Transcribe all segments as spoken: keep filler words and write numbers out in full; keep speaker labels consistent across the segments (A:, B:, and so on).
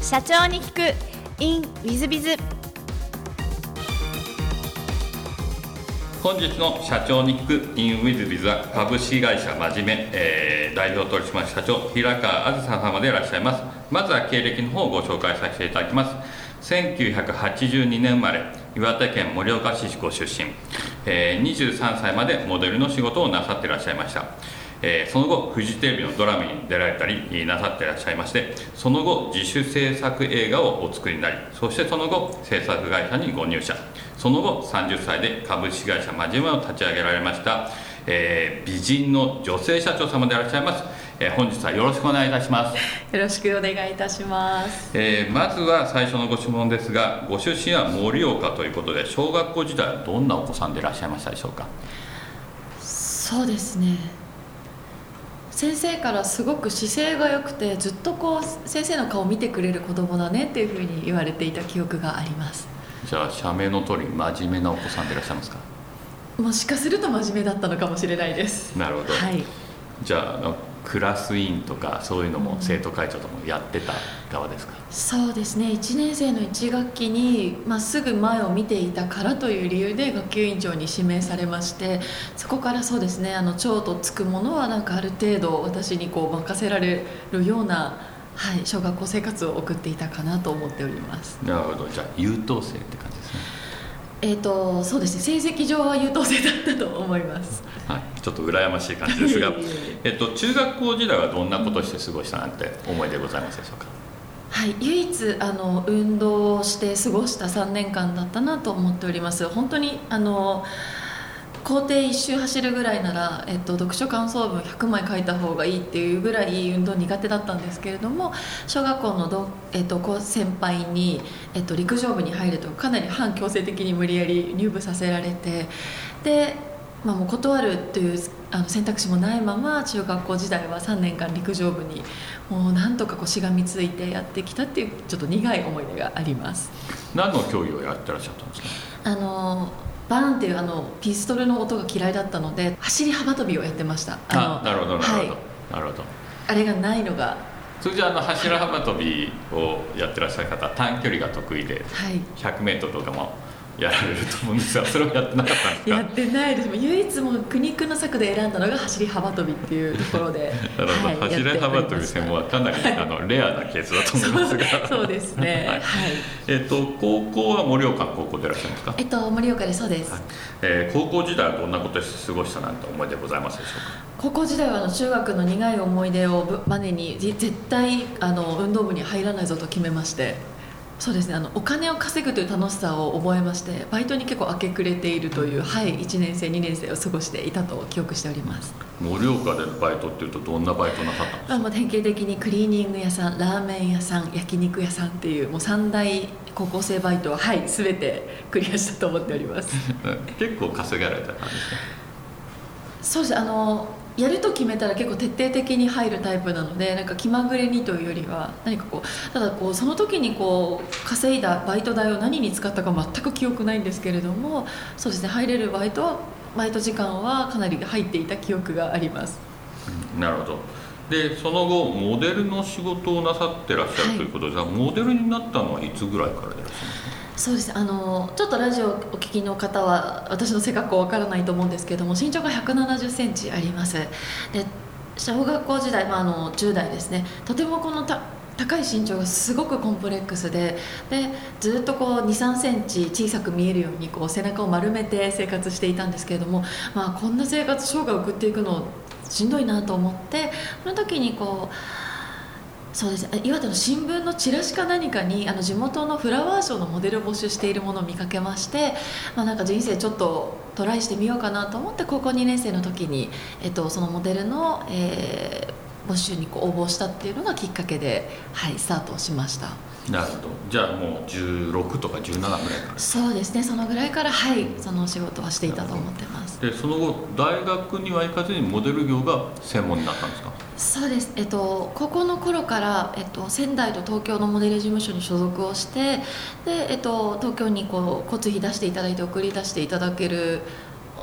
A: 社長に聞く in ウィズビズ。
B: 本日の社長に聞く in ウィズビズは株式会社まじめ、えー、代表取締役社長平川あずさ様でいらっしゃいます。まずは経歴の方をご紹介させていただきます。せんきゅうひゃくはちじゅうにねん生まれ、岩手県盛岡市ご出身、えー、にじゅうさんさいまでモデルの仕事をなさっていらっしゃいました。えー、その後フジテレビのドラマに出られたりなさっていらっしゃいまして、その後自主制作映画をお作りになり、そしてその後制作会社にご入社、その後さんじゅっさいで株式会社まじめを立ち上げられました、えー、美人の女性社長様でいらっしゃいます。えー、本日はよろしくお願いいたします。
A: よろしくお願いいたします。
B: えー、まずは最初のご質問ですが、ご出身は盛岡ということで、小学校時代はどんなお子さんでいらっしゃいましたでしょうか？
C: そうですね、先生からすごく姿勢が良くて、ずっとこう先生の顔を見てくれる子供だねっていうふうに言われていた記憶があります。
B: じゃあ社名の通り真面目なお子さんでいらっしゃいますか？
C: もしかすると真面目だったのかもしれないです。
B: なるほど、
C: はい、
B: じゃあ、あのクラス委員とかそういうのも生徒会長ともやってた側ですか？
C: うん、そうですね、いちねん生のいち学期に、まあ、すぐ前を見ていたからという理由で学級委員長に指名されまして、そこからそうですね、あの長とつくものはなんかある程度私にこう任せられるような、はい、小学校生活を送っていたかなと思っております。
B: なるほど、じゃあ優等生って感じですね。
C: えーと、そうですね、成績上は優等生だったと思います。
B: はい、ちょっと羨ましい感じですがえっと、中学校時代はどんなことして過ごしたなんて思いでございますでしょうか？
C: はい、唯一あの運動をして過ごしたさんねんかんだったなと思っております。本当にあの校庭一周走るぐらいなら、えっと、読書感想文ひゃくまい書いた方がいいっていうぐらい運動苦手だったんですけれども、小学校のど、えっと、先輩に、えっと、陸上部に入るとかなり反強制的に無理やり入部させられて、で、まあ、もう断るというあの選択肢もないまま中学校時代はさんねんかん陸上部にもうなんとかこうしがみついてやってきたっていうちょっと苦い思い出があります。
B: 何の競技をやってらっしゃったんですか？
C: あのバーンっていうあのピストルの音が嫌いだったので、走り幅跳びをやってました。あの
B: あ、なるほどなるほど、はい、なるほど。
C: あれがないのが、
B: それじゃあ、あの走り幅跳びをやってらっしゃる方、短距離が得意で、はい、ひゃくメートルとかもやられると思うんですが、それはやってなかったんですか？
C: やってないです。唯一もう苦肉の策で選んだのが走り幅跳びっていうところで
B: なるほど、はい、走り幅跳び専門はかなり、はい、あのレアなケースだと思いますが
C: そう、そうですね、はい、
B: えっと、高校は盛岡の高校でいらっしゃいますか？
C: えっと、盛岡で、そうです、はい。
B: えー、高校時代はどんなことして過ごしたなんて思いでございますでしょうか？
C: 高校時代はあの中学の苦い思い出をバネに絶対あの運動部に入らないぞと決めまして、そうですね、あのお金を稼ぐという楽しさを覚えまして、バイトに結構明け暮れているという、はい、いちねん生にねん生を過ごしていたと記憶しております。
B: 盛岡でのバイトっていうとどんなバイトなさったんですか？
C: あ、もう典型的にクリーニング屋さん、ラーメン屋さん、焼肉屋さんっていうもう三大高校生バイトは、はい、全てクリアしたと思っております
B: 結構稼がれた感じですか？
C: そうです、あのやると決めたら結構徹底的に入るタイプなので、なんか気まぐれにというよりは何かこう、ただこうその時にこう稼いだバイト代を何に使ったか全く記憶ないんですけれども、そうですね、入れるバイトはバイト時間はかなり入っていた記憶があります。
B: うん、なるほど。でその後モデルの仕事をなさってらっしゃる、はい、ということで、じゃあモデルになったのはいつぐらいからでいらっしゃいますか？
C: そうです、あのちょっとラジオお聞きの方は私の背格好わからないと思うんですけども、身長がひゃくななじゅっセンチあります。で小学校時代、まあ、あのじゅう代ですね、とてもこのた高い身長がすごくコンプレックスで、でずっとこうにさんセンチ小さく見えるようにこう背中を丸めて生活していたんですけれども、まあ、こんな生活生涯を送っていくのしんどいなと思って、その時にこうそうですね、岩手の新聞のチラシか何かにあの地元のフラワーショーのモデルを募集しているものを見かけまして、まあ、なんか人生ちょっとトライしてみようかなと思って、高校にねん生の時に、えっと、そのモデルの、えー、募集にこう応募したっていうのがきっかけで、はい、スタートしました。
B: なるほど。じゃあもうじゅうろくとかじゅうななぐらいから？
C: そうですね、そのぐらいから、はい、その仕事はしていたと思ってます。
B: でその後大学には行かずにモデル業が専門になったんですか？
C: そうです、えっと、高校の頃から、えっと、仙台と東京のモデル事務所に所属をして、で、えっと、東京にこう交通費出していただいて送り出していただける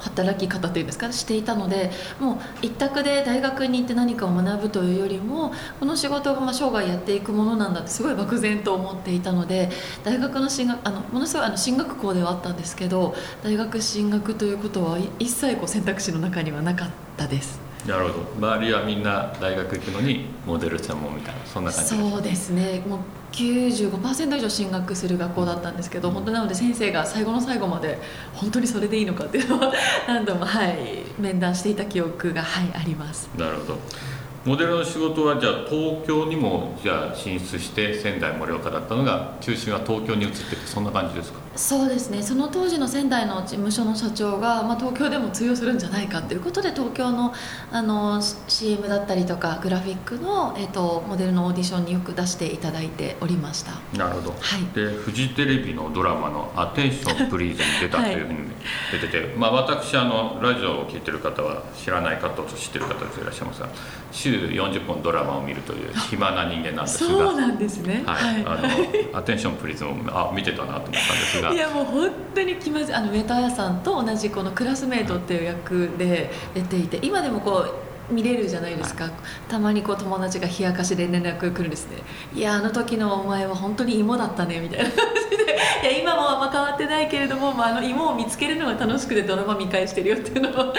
C: 働き方というんですかしていたので、もう一択で大学に行って何かを学ぶというよりもこの仕事がまあ生涯やっていくものなんだってすごい漠然と思っていたので、大学の進学あのものすごいあの進学校ではあったんですけど、大学進学ということは一切こう選択肢の中にはなかったです。
B: なるほど。周りはみんな大学行くのにモデル専門みたいな、そんな感じですか？
C: そうですね、もう きゅうじゅうごパーセント 以上進学する学校だったんですけど、本当なので先生が最後の最後まで本当にそれでいいのかっていうのを何度も、はい、面談していた記憶が、はい、あります。
B: なるほど。モデルの仕事はじゃあ東京にもじゃあ進出して、仙台盛岡だったのが中心は東京に移ってて、そんな感じですか？
C: そうですね、その当時の仙台の事務所の社長が、まあ、東京でも通用するんじゃないかということで、東京の、あの シーエム だったりとかグラフィックの、えっと、モデルのオーディションによく出していただいておりました。
B: なるほど、
C: はい、
B: でフジテレビのドラマの「アテンションプリーズ」に出たというふうに出てて、はい、まあ、私あのラジオを聞いてる方は知らない方と知ってる方でいらっしゃいますが、週よんじゅっぽんドラマを見るという暇な人間なんですが、
C: そうなんですね、
B: はい、あのアテンションプリーズもあ見てたなと思ったんですが、
C: いやもう本当に気まずい、あの上戸彩さんと同じこのクラスメートっていう役で出ていて、今でもこう見れるじゃないですか、はい、たまにこう友達が冷やかしで連絡来るんですね。いやあの時のお前は本当に芋だったねみたいな感じで、いや今もあんま変わってないけれども、まあ、あの芋を見つけるのが楽しくてドラマ見返してるよっていうのをはい、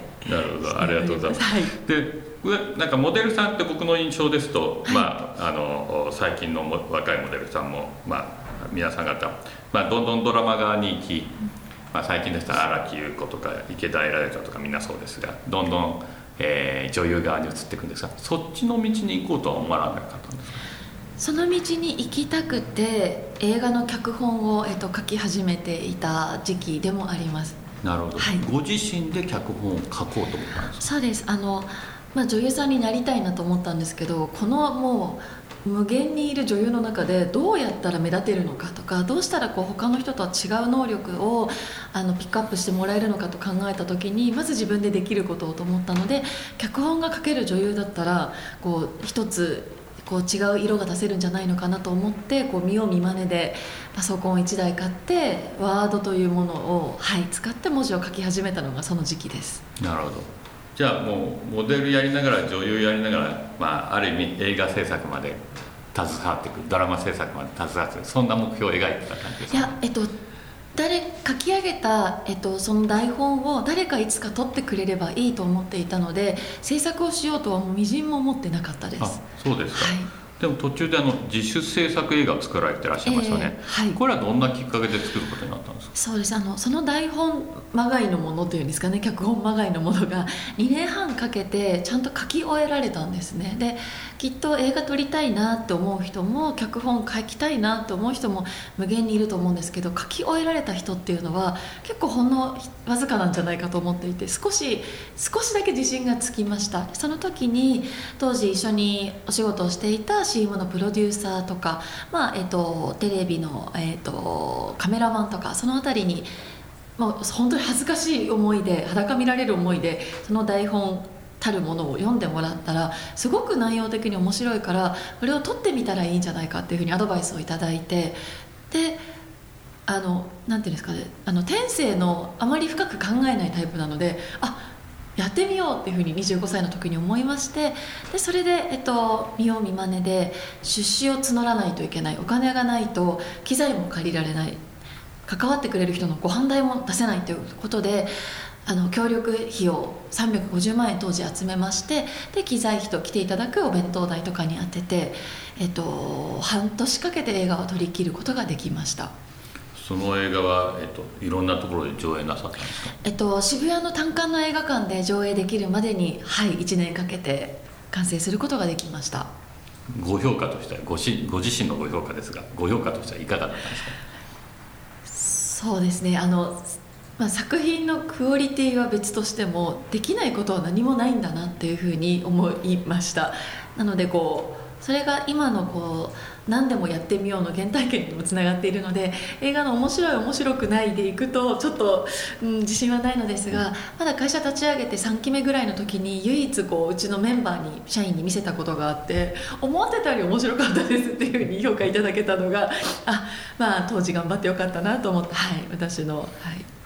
B: なるほど、ありがとうございます、
C: はい、
B: でなんかモデルさんって僕の印象ですと、はい、まあ、あの最近のも若いモデルさんも、まあ、皆さん方、まあ、どんどんドラマ側に行き、まあ、最近でしたら荒木優子とか池田エライザとかみんなそうですが、どんどん、えー、女優側に移っていくんですが、そっちの道に行こうとは思わなかったんですか？
C: その道に行きたくて映画の脚本を、えっと、書き始めていた時期でもあります。
B: なるほど、はい、ご自身で脚本を書こうと思ったんですか？
C: そうです、あのまあ、女優さんになりたいなと思ったんですけど、このもう無限にいる女優の中でどうやったら目立てるのかとか、どうしたらこう他の人とは違う能力をあのピックアップしてもらえるのかと考えた時に、まず自分でできることをと思ったので、脚本が書ける女優だったらこう一つこう違う色が出せるんじゃないのかなと思って、こう見よう見まねでパソコンいちだい買ってワードというものを、はい、使って文字を書き始めたのがその時期です。
B: なるほど。じゃあもうモデルやりながら女優やりながら、まあ、ある意味映画制作まで携わっていく、ドラマ制作まで携わっていく、そんな目標を描いてた感じですか？
C: いや、えっと誰書き上げた、えっと、その台本を誰かいつか撮ってくれればいいと思っていたので、制作をしようとはもうみじんも思ってなかったです。
B: あ、そうですか、
C: はい、
B: でも途中であの自主制作映画を作られてらっしゃいますよね、
C: えーはい、
B: これはどんなきっかけで作ることになったんですか？
C: そうです、あのその台本まがいのものというんですかね、脚本まがいのものがにねんはんかけてちゃんと書き終えられたんですね。できっと映画撮りたいなって思う人も脚本書きたいなって思う人も無限にいると思うんですけど、書き終えられた人っていうのは結構ほんのわずかなんじゃないかと思っていて、少し少しだけ自信がつきました。その時に当時一緒にお仕事をしていた シーエム のプロデューサーとか、まあえっと、テレビの、えっと、カメラマンとか、そのあたりにもう本当に恥ずかしい思いで、裸見られる思いでその台本たるものを読んでもらったら、すごく内容的に面白いからこれを撮ってみたらいいんじゃないかっていうふうにアドバイスをいただいて、であのなんていうんですかね、あの天性のあまり深く考えないタイプなので、あやってみようっていうふうににじゅうごさいの時に思いまして、でそれで、えっと、見よう見まねで出資を募らないといけない、お金がないと機材も借りられない、関わってくれる人のご飯代も出せないということで、あの協力費をさんびゃくごじゅうまんえん当時集めまして、で機材費と来ていただくお弁当代とかに充てて、えっと、半年かけて映画を撮り切ることができました。
B: その映画は、えっと、いろんなところで上映なさったんですか？
C: えっと、渋谷の単館の映画館で上映できるまでに、はい、いちねんかけて完成することができました。
B: ご評価としては ご, しご自身のご評価ですが、ご評価としてはいかがだったんですか？
C: そうですね、あのまあ、作品のクオリティは別としても、できないことは何もないんだなっていうふうに思いました。なのでこうそれが今のこう何でもやってみようの原体験にもつながっているので、映画の面白い面白くないでいくとちょっと、うん、自信はないのですが、まだ会社立ち上げてさんきめぐらいの時に唯一こううちのメンバーに社員に見せたことがあって、思ってたより面白かったですっていうふうに評価いただけたのが、あ、まあ当時頑張ってよかったなと思って、はい、私の、はい、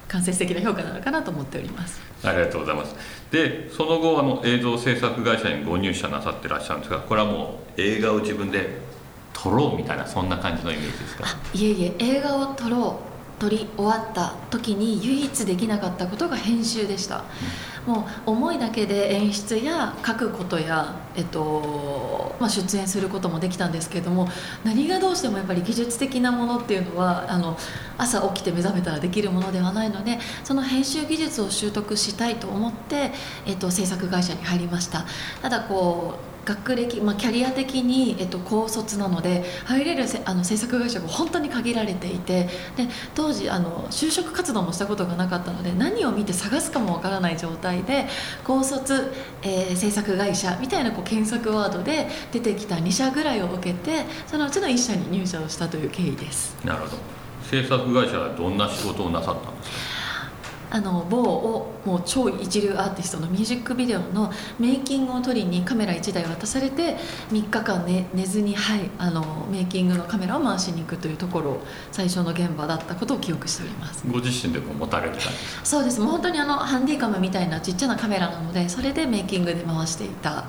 C: 間接的な評価なのかなと思っております。
B: ありがとうございます。でその後あの映像制作会社にご入社なさってらっしゃるんですが、これはもう映画を自分で撮ろうみたいなそんな感じのイメージですか？
C: いえいえ、映画を撮ろう撮り終わった時に唯一できなかったことが編集でした、うん、もう思いだけで演出や書くことや、えっとまあ、出演することもできたんですけれども、何がどうしてもやっぱり技術的なものっていうのはあの朝起きて目覚めたらできるものではないので、その編集技術を習得したいと思って、えっと、制作会社に入りました。ただこう学歴、まあ、キャリア的に、えっと、高卒なので入れるせあの制作会社が本当に限られていて、で当時あの就職活動もしたことがなかったので何を見て探すかもわからない状態で高卒、えー、制作会社みたいなこう検索ワードで出てきたに社ぐらいを受けて、そのうちのいっ社に入社をしたという経緯です。
B: なるほど。制作会社はどんな仕事をなさったんですか？
C: あの某をもう超一流アーティストのミュージックビデオのメイキングを撮りにカメラいちだい渡されてみっかかん、ね、寝ずに、はい、あのメイキングのカメラを回しに行くというところを最初の現場だったことを記憶しております。
B: ご自身でも持たれてたんですか？そう
C: です。もう本当にあのハンディカムみたいなちっちゃなカメラなので、それでメイキングで回していた、はい、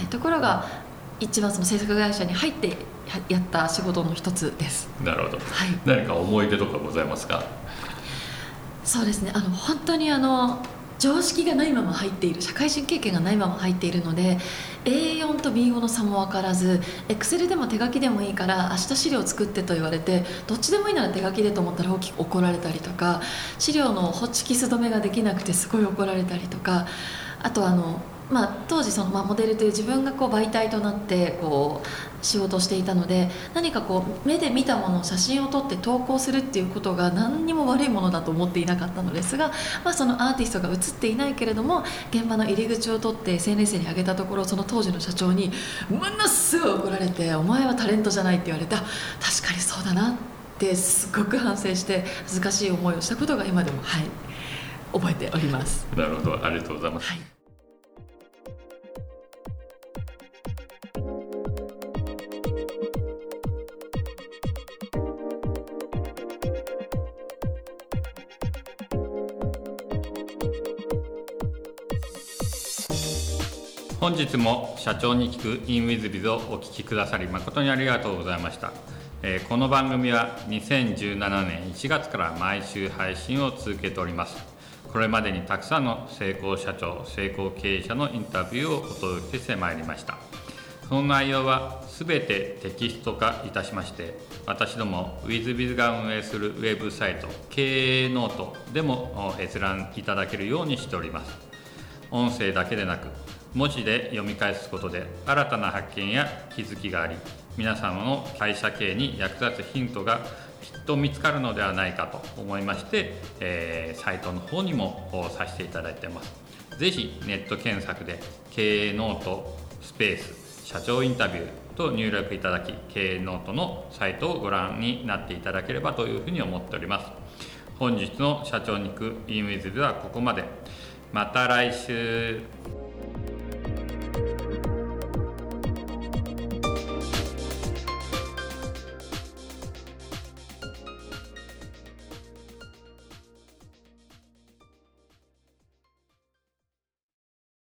C: ところが一番その制作会社に入ってやった仕事の一つです。
B: なるほど、
C: はい、
B: 何か思い出とかございますか？
C: そうですね、あの本当にあの常識がないまま入っている、社会人経験がないまま入っているので エーよん と ビーご の差も分からず、 Excel でも手書きでもいいから明日資料作ってと言われて、どっちでもいいなら手書きでと思ったら大きく怒られたりとか、資料のホチキス止めができなくてすごい怒られたりとか、あとあのまあ、当時その、まあ、モデルという自分がこう媒体となってこう仕事をしていたので、何かこう目で見たものを写真を撮って投稿するっていうことが何にも悪いものだと思っていなかったのですが、まあ、そのアーティストが写っていないけれども現場の入り口を撮って エスエヌエス に上げたところ、その当時の社長にものすごい怒られて、お前はタレントじゃないって言われた。確かにそうだなってすごく反省して恥ずかしい思いをしたことが今でも、はい、覚えております。
B: なるほど、ありがとうございます。はい、本日も社長に聞く インウィズビズ をお聞きくださり誠にありがとうございました。えー、この番組はにせんじゅうななねんいちがつから毎週配信を続けております。これまでにたくさんの成功社長、成功経営者のインタビューをお届けしてまいりました。その内容はすべてテキスト化いたしまして、私ども ウィズビズ が運営するウェブサイト経営ノートでも閲覧いただけるようにしております。音声だけでなく文字で読み返すことで新たな発見や気づきがあり、皆様の会社経営に役立つヒントがきっと見つかるのではないかと思いまして、えー、サイトの方にもさせていただいています。ぜひネット検索で経営ノートスペース社長インタビューと入力いただき、経営ノートのサイトをご覧になっていただければというふうに思っております。本日の社長に行く インウィズではここまで。また来週。